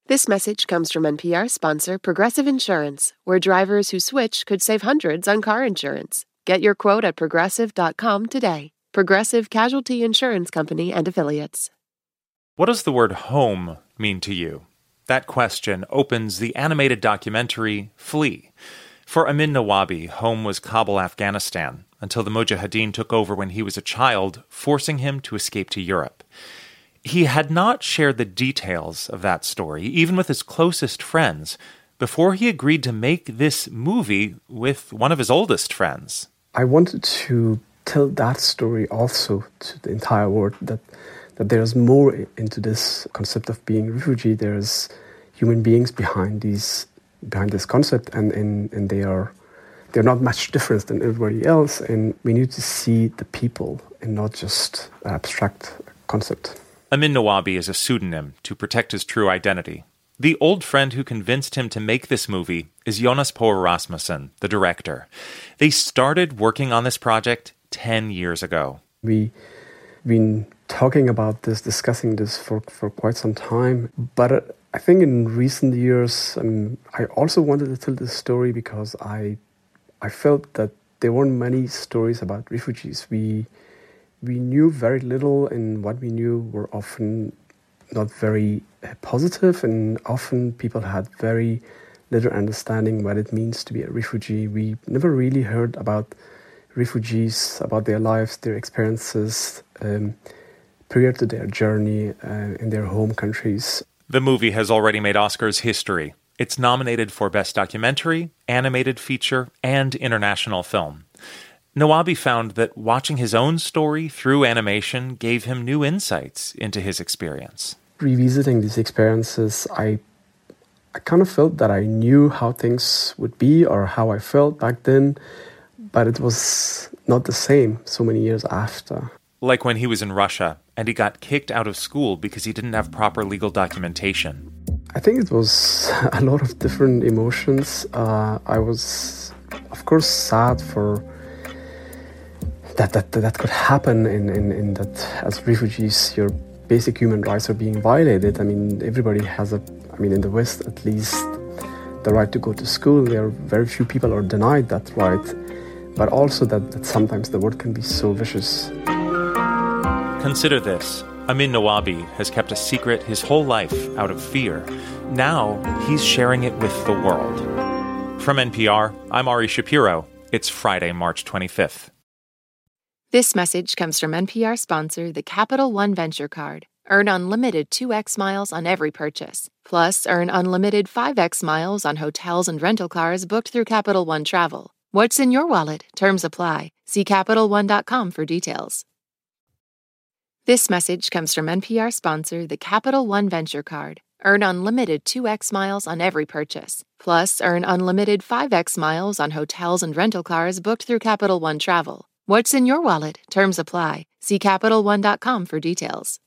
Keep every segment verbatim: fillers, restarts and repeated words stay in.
This message comes from N P R sponsor Progressive Insurance, where drivers who switch could save hundreds on car insurance. Get your quote at progressive dot com today. Progressive Casualty Insurance Company and Affiliates. What does the word home mean to you? That question opens the animated documentary Flee. For Amin Nawabi, home was Kabul, Afghanistan, until the Mujahideen took over when he was a child, forcing him to escape to Europe. He had not shared the details of that story, even with his closest friends, before he agreed to make this movie with one of his oldest friends. I wanted to tell that story also to the entire world, that that there's more into this concept of being a refugee. There's human beings behind these behind this concept, and, and, and they are they're not much different than everybody else, and we need to see the people and not just an abstract concept. Amin Nawabi is a pseudonym to protect his true identity. The old friend who convinced him to make this movie is Jonas Poe Rasmussen, the director. They started working on this project ten years ago. We've been talking about this, discussing this for, for quite some time. But I think in recent years, um, I also wanted to tell this story because I I felt that there weren't many stories about refugees. We we knew very little, and what we knew were often not very positive, and often people had very little understanding what it means to be a refugee. We never really heard about refugees, about their lives, their experiences um, prior to their journey uh, in their home countries. The movie has already made Oscars history. It's nominated for Best Documentary, Animated Feature, and International Film. Nawabi found that watching his own story through animation gave him new insights into his experience. Revisiting these experiences, I I kind of felt that I knew how things would be or how I felt back then, but it was not the same so many years after. Like when he was in Russia and he got kicked out of school because he didn't have proper legal documentation. I think it was a lot of different emotions. Uh, I was, of course, sad for that that that could happen in, in, in that as refugees your basic human rights are being violated. I mean, everybody has a, I mean, in the West at least, the right to go to school. There are very few people are denied that right, but also that, that sometimes the world can be so vicious. Consider this. Amin Nawabi has kept a secret his whole life out of fear. Now he's sharing it with the world. From N P R, I'm Ari Shapiro. It's Friday, March twenty-fifth. This message comes from N P R sponsor, the Capital One Venture Card. Earn unlimited two x miles on every purchase. Plus, earn unlimited five x miles on hotels and rental cars booked through Capital One Travel. What's in your wallet? Terms apply. See Capital One dot com for details. This message comes from N P R sponsor, the Capital One Venture Card. Earn unlimited two x miles on every purchase. Plus, earn unlimited five x miles on hotels and rental cars booked through Capital One Travel. What's in your wallet? Terms apply. See Capital One dot com for details.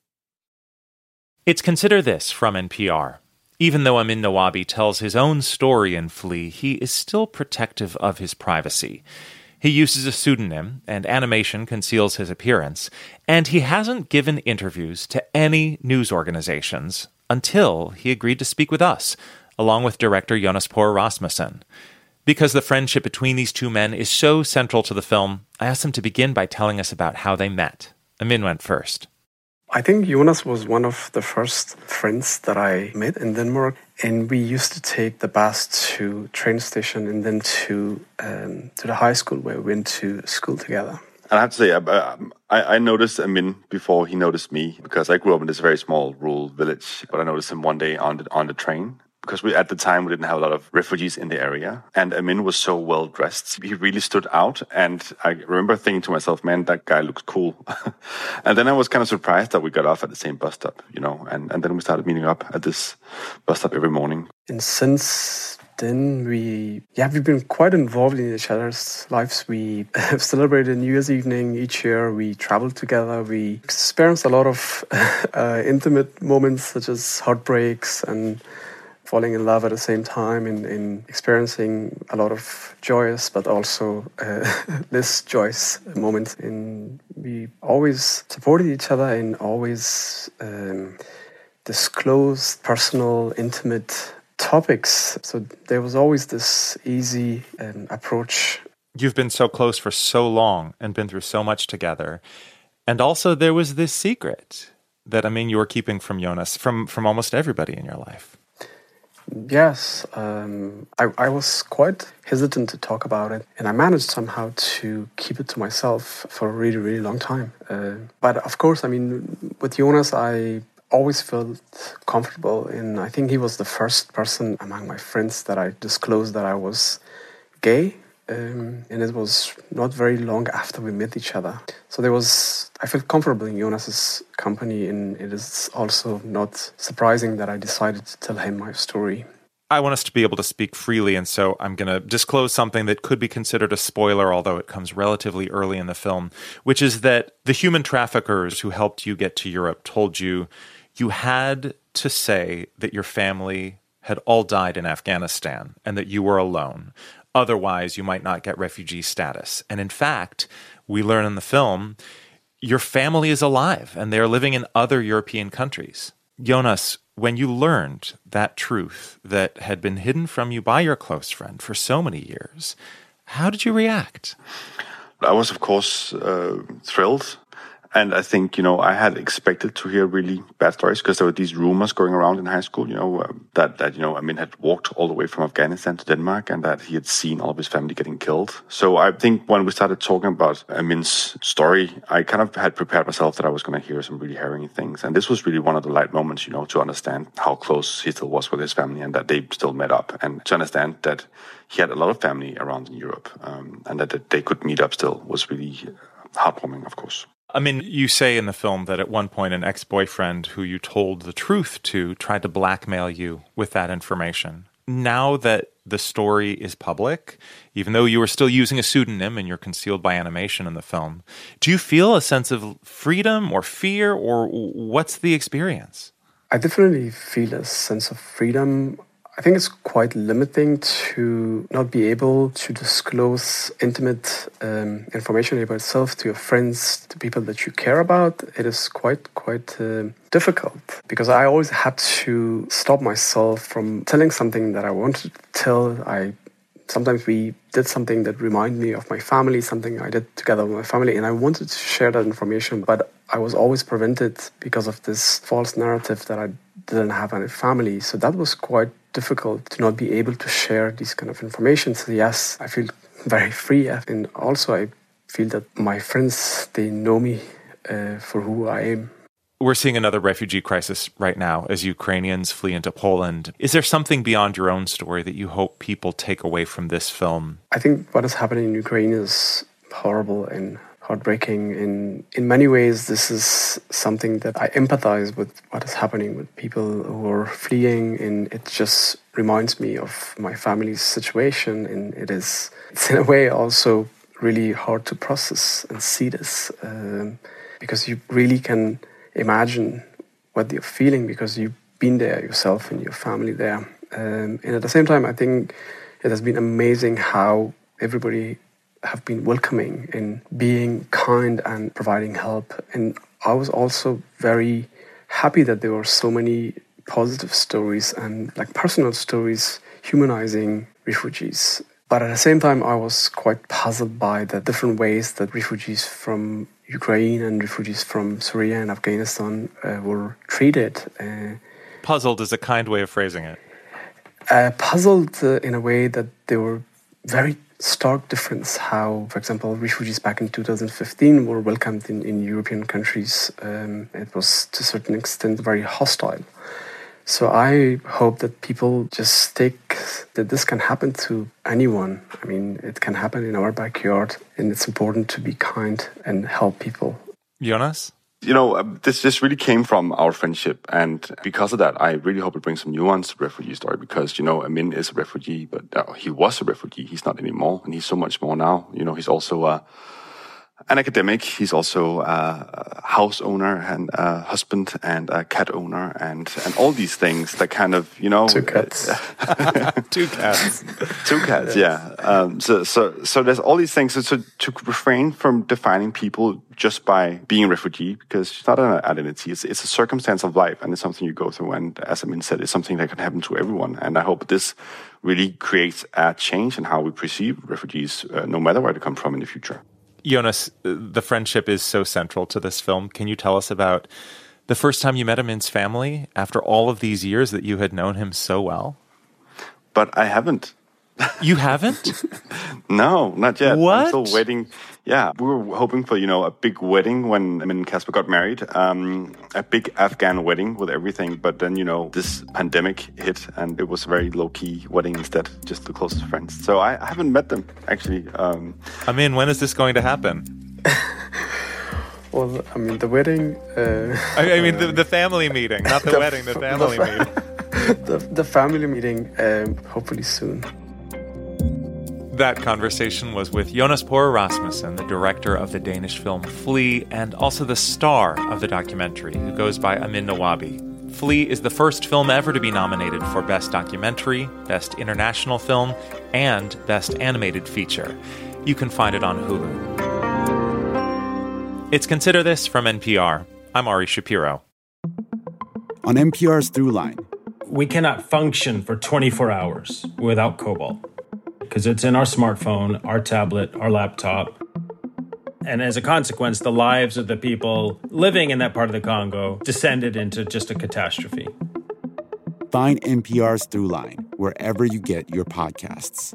It's Consider This from N P R. Even though Amin Nawabi tells his own story in Flee, he is still protective of his privacy. He uses a pseudonym, and animation conceals his appearance, and he hasn't given interviews to any news organizations until he agreed to speak with us, along with director Jonas Poe Rasmussen. Because the friendship between these two men is so central to the film, I asked him to begin by telling us about how they met. Amin went first. I think Jonas was one of the first friends that I met in Denmark, and we used to take the bus to train station and then to um, to the high school where we went to school together. I have to say, I, I noticed Amin before he noticed me, because I grew up in this very small rural village, but I noticed him one day on the, on the train. Because we, at the time, we didn't have a lot of refugees in the area. And Amin was so well dressed. He really stood out. And I remember thinking to myself, man, that guy looks cool. And then I was kind of surprised that we got off at the same bus stop, you know. And, and then we started meeting up at this bus stop every morning. And since then, we, yeah, we've been quite involved in each other's lives. We have celebrated New Year's evening each year. We traveled together. We experienced a lot of uh, intimate moments, such as heartbreaks and falling in love at the same time, and, and experiencing a lot of joyous but also uh, less joyous moments. And we always supported each other and always um, disclose personal, intimate topics. So there was always this easy um, approach. You've been so close for so long and been through so much together. And also there was this secret that, I mean, you were keeping from Jonas, from, from almost everybody in your life. Yes, um, I, I was quite hesitant to talk about it, and I managed somehow to keep it to myself for a really, really long time. Uh, but of course, I mean, with Jonas, I always felt comfortable, and I think he was the first person among my friends that I disclosed that I was gay. Um, and it was not very long after we met each other. So there was, I felt comfortable in Jonas's company, and it is also not surprising that I decided to tell him my story. I want us to be able to speak freely, and so I'm going to disclose something that could be considered a spoiler, although it comes relatively early in the film, which is that the human traffickers who helped you get to Europe told you you had to say that your family had all died in Afghanistan and that you were alone. Otherwise, you might not get refugee status. And in fact, we learn in the film, your family is alive and they are living in other European countries. Jonas, when you learned that truth that had been hidden from you by your close friend for so many years, how did you react? I was, of course, uh, thrilled. And I think, you know, I had expected to hear really bad stories because there were these rumors going around in high school, you know, uh, that, that, you know, Amin had walked all the way from Afghanistan to Denmark and that he had seen all of his family getting killed. So I think when we started talking about Amin's story, I kind of had prepared myself that I was going to hear some really harrowing things. And this was really one of the light moments, you know, to understand how close he still was with his family and that they still met up, and to understand that he had a lot of family around in Europe, um, and that, that they could meet up still was really heartwarming, of course. I mean, you say in the film that at one point an ex-boyfriend who you told the truth to tried to blackmail you with that information. Now that the story is public, even though you were still using a pseudonym and you're concealed by animation in the film, do you feel a sense of freedom or fear, or what's the experience? I definitely feel a sense of freedom. I think it's quite limiting to not be able to disclose intimate um, information about yourself to your friends, to people that you care about. It is quite, quite uh, difficult because I always had to stop myself from telling something that I wanted to tell. I sometimes we did something that reminded me of my family, something I did together with my family, and I wanted to share that information, but I was always prevented because of this false narrative that I didn't have any family. So that was quite difficult to not be able to share this kind of information. So yes, I feel very free, and also I feel that my friends, they know me uh, for who I am. We're seeing another refugee crisis right now as Ukrainians flee into Poland. Is there something beyond your own story that you hope people take away from this film? I think what is happening in Ukraine is horrible and heartbreaking. In in many ways, this is something that I empathize with what is happening with people who are fleeing, and it just reminds me of my family's situation. And it is, it's in a way also really hard to process and see this um, because you really can imagine what you're feeling because you've been there yourself and your family there. Um, and at the same time, I think it has been amazing how everybody have been welcoming and being kind and providing help. And I was also very happy that there were so many positive stories and like personal stories humanizing refugees. But at the same time, I was quite puzzled by the different ways that refugees from Ukraine and refugees from Syria and Afghanistan uh, were treated. Uh, puzzled is a kind way of phrasing it. Uh, puzzled uh, in a way that they were very stark difference how, for example, refugees back in two thousand fifteen were welcomed in, in European countries. Um, it was to a certain extent very hostile. So I hope that people just take that this can happen to anyone. I mean, it can happen in our backyard, and it's important to be kind and help people. Jonas? You know, this this really came from our friendship, and because of that, I really hope it brings some nuance to the refugee story. Because you know, Amin is a refugee, but uh, he was a refugee. He's not anymore, and he's so much more now. You know, he's also a an academic. He's also a house owner and a husband and a cat owner and, and all these things that kind of, you know... Two cats. Two cats. Two cats, yeah. Um, so, so, so there's all these things. So, so to refrain from defining people just by being a refugee, because it's not an identity. It's, it's a circumstance of life, and it's something you go through. And as Amin said, it's something that can happen to everyone. And I hope this really creates a change in how we perceive refugees, uh, no matter where they come from in the future. Jonas, the friendship is so central to this film. Can you tell us about the first time you met Amin's family after all of these years that you had known him so well? But I haven't. You haven't? No, not yet. What? I'm still waiting. Yeah, we were hoping for, you know, a big wedding when Amin and Kasper got married. Um, a big Afghan wedding with everything. But then, you know, this pandemic hit and it was a very low-key wedding instead, just the closest friends. So I, I haven't met them, actually. Um, Amin, when is this going to happen? Well, I mean, the wedding... Uh, I, I mean, the, the family meeting, not the, the wedding, the family the, meeting. the, the family meeting, um, hopefully soon. That conversation was with Jonas Pore Rasmussen, the director of the Danish film Flee, and also the star of the documentary, who goes by Amin Nawabi. Flee is the first film ever to be nominated for Best Documentary, Best International Film, and Best Animated Feature. You can find it on Hulu. It's Consider This from N P R. I'm Ari Shapiro. On N P R's Throughline. We cannot function for twenty-four hours without Cobalt, because it's in our smartphone, our tablet, our laptop. And as a consequence, the lives of the people living in that part of the Congo descended into just a catastrophe. Find N P R's Throughline wherever you get your podcasts.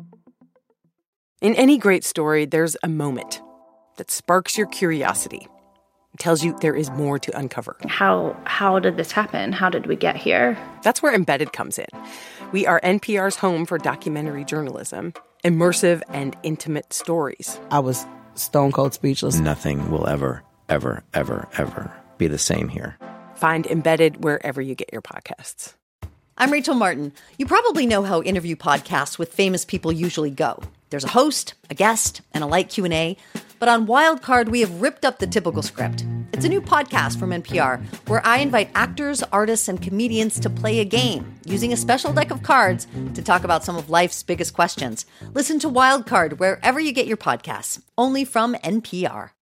In any great story, there's a moment that sparks your curiosity. It tells you there is more to uncover. How how did this happen? How did we get here? That's where Embedded comes in. We are N P R's home for documentary journalism, immersive and intimate stories. I was stone cold speechless. Nothing will ever, ever, ever, ever be the same here. Find Embedded wherever you get your podcasts. I'm Rachel Martin. You probably know how interview podcasts with famous people usually go. There's a host, a guest, and a light Q and A. But on Wildcard, we have ripped up the typical script. It's a new podcast from N P R where I invite actors, artists, and comedians to play a game using a special deck of cards to talk about some of life's biggest questions. Listen to Wildcard wherever you get your podcasts, only from N P R.